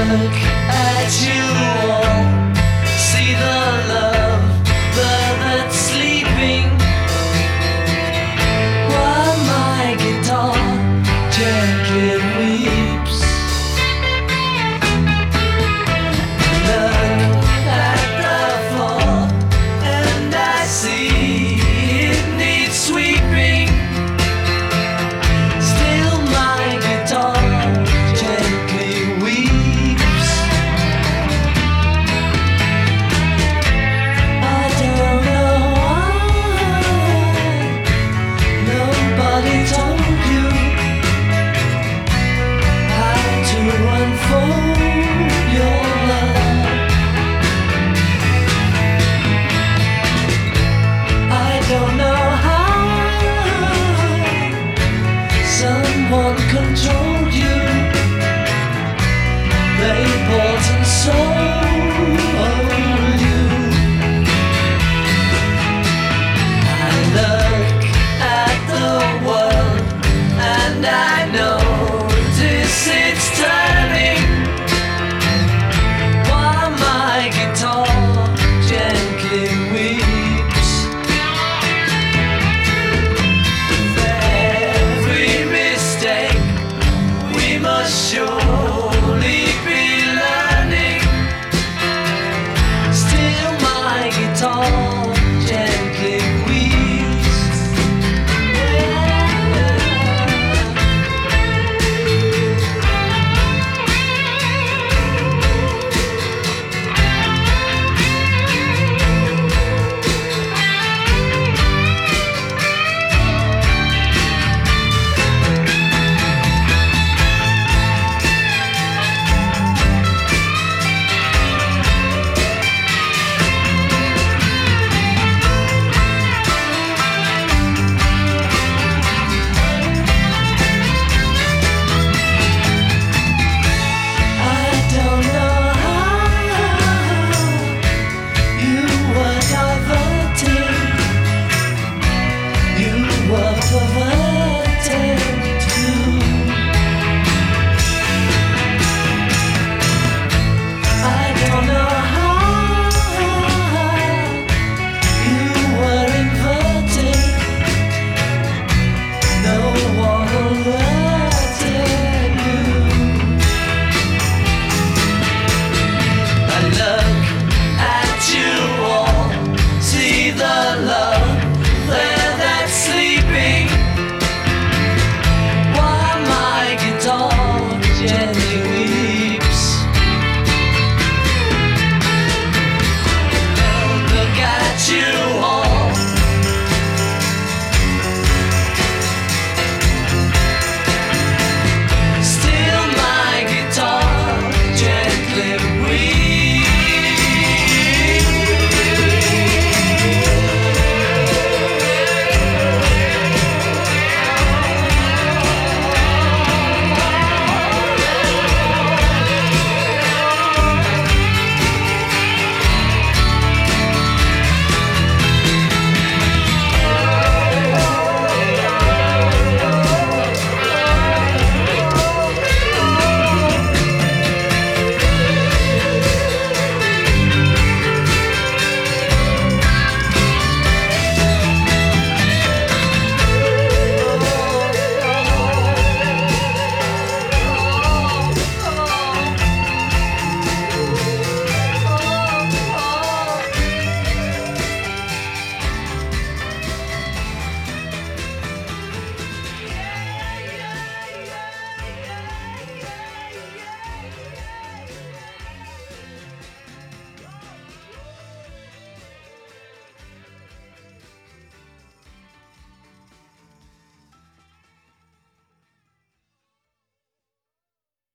look at you all, see the love that's sleeping, while my guitar gently weeps. Look at the floor and I see it needs sweeping. Still my guitar gently weeps. I don't know why nobody told you how to unfold your love. I don't know how someone controlled you. They bought and sold you. I look at the world and I notice it's turning, while my guitar gently weeps. With every mistake we must show